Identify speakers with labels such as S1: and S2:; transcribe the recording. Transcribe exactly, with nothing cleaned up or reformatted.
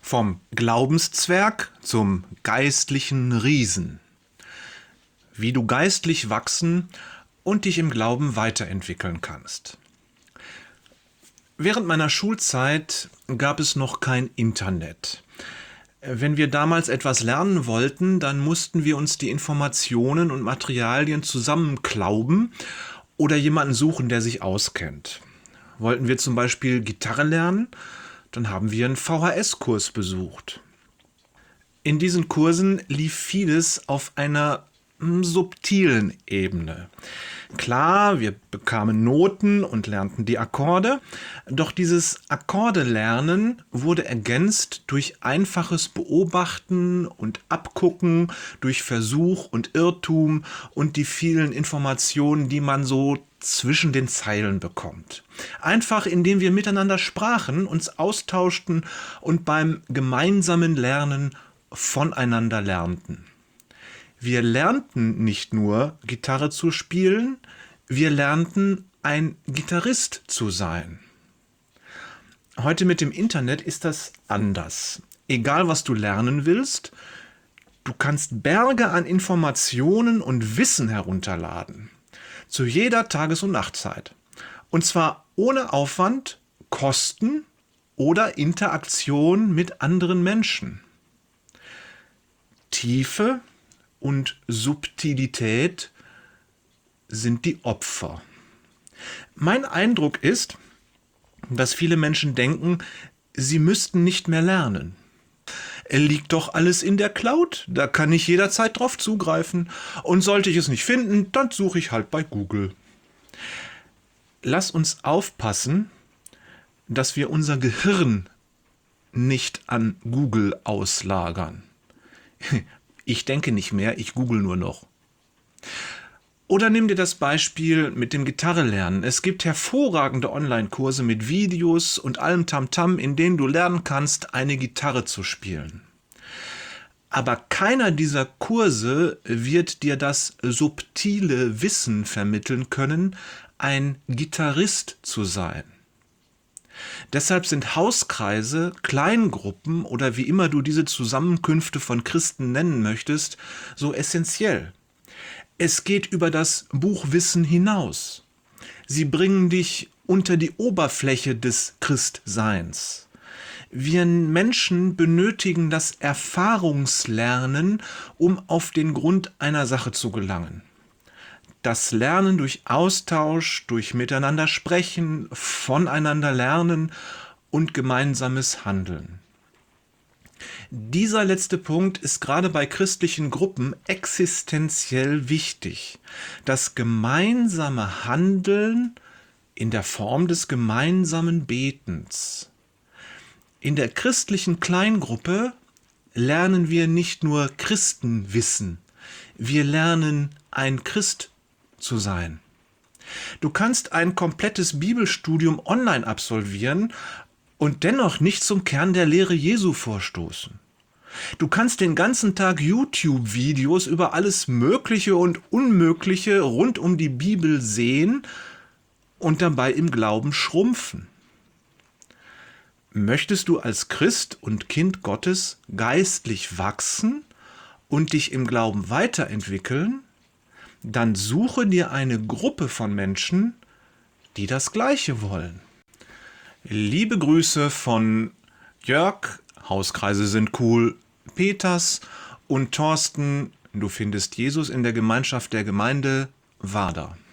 S1: Vom Glaubenszwerg zum geistlichen Riesen. Wie du geistlich wachsen und dich im Glauben weiterentwickeln kannst. Während meiner Schulzeit gab es noch kein Internet. Wenn wir damals etwas lernen wollten, dann mussten wir uns die Informationen und Materialien zusammenklauben oder jemanden suchen, der sich auskennt. Wollten wir zum Beispiel Gitarre lernen, dann haben wir einen V H S-Kurs besucht. In diesen Kursen lief vieles auf einer mm, subtilen Ebene. Klar, wir bekamen Noten und lernten die Akkorde, doch dieses Akkordelernen wurde ergänzt durch einfaches Beobachten und Abgucken, durch Versuch und Irrtum und die vielen Informationen, die man so zwischen den Zeilen bekommt. Einfach indem wir miteinander sprachen, uns austauschten und beim gemeinsamen Lernen voneinander lernten. Wir lernten nicht nur Gitarre zu spielen, wir lernten ein Gitarrist zu sein. Heute mit dem Internet ist das anders. Egal was du lernen willst, du kannst Berge an Informationen und Wissen herunterladen. Zu jeder Tages- und Nachtzeit. Und zwar ohne Aufwand, Kosten oder Interaktion mit anderen Menschen. Tiefe und Subtilität sind die Opfer. Mein Eindruck ist, dass viele Menschen denken, sie müssten nicht mehr lernen. Liegt doch alles in der Cloud, da kann ich jederzeit drauf zugreifen. Und sollte ich es nicht finden, dann suche ich halt bei Google. Lass uns aufpassen, dass wir unser Gehirn nicht an Google auslagern. Ich denke nicht mehr, ich google nur noch. Oder nimm dir das Beispiel mit dem Gitarrelernen. Es gibt hervorragende Online-Kurse mit Videos und allem Tamtam, in denen du lernen kannst, eine Gitarre zu spielen. Aber keiner dieser Kurse wird dir das subtile Wissen vermitteln können, ein Gitarrist zu sein. Deshalb sind Hauskreise, Kleingruppen oder wie immer du diese Zusammenkünfte von Christen nennen möchtest, so essentiell. Es geht über das Buchwissen hinaus. Sie bringen dich unter die Oberfläche des Christseins. Wir Menschen benötigen das Erfahrungslernen, um auf den Grund einer Sache zu gelangen. Das Lernen durch Austausch, durch Miteinander sprechen, voneinander lernen und gemeinsames Handeln. Dieser letzte Punkt ist gerade bei christlichen Gruppen existenziell wichtig. Das gemeinsame Handeln in der Form des gemeinsamen Betens. In der christlichen Kleingruppe lernen wir nicht nur Christenwissen, wir lernen ein Christ zu sein. Du kannst ein komplettes Bibelstudium online absolvieren und dennoch nicht zum Kern der Lehre Jesu vorstoßen. Du kannst den ganzen Tag YouTube-Videos über alles Mögliche und Unmögliche rund um die Bibel sehen und dabei im Glauben schrumpfen. Möchtest du als Christ und Kind Gottes geistlich wachsen und dich im Glauben weiterentwickeln? Dann suche dir eine Gruppe von Menschen, die das Gleiche wollen. Liebe Grüße von Jörg, Hauskreise sind cool, Peters und Thorsten, du findest Jesus in der Gemeinschaft der Gemeinde Wader.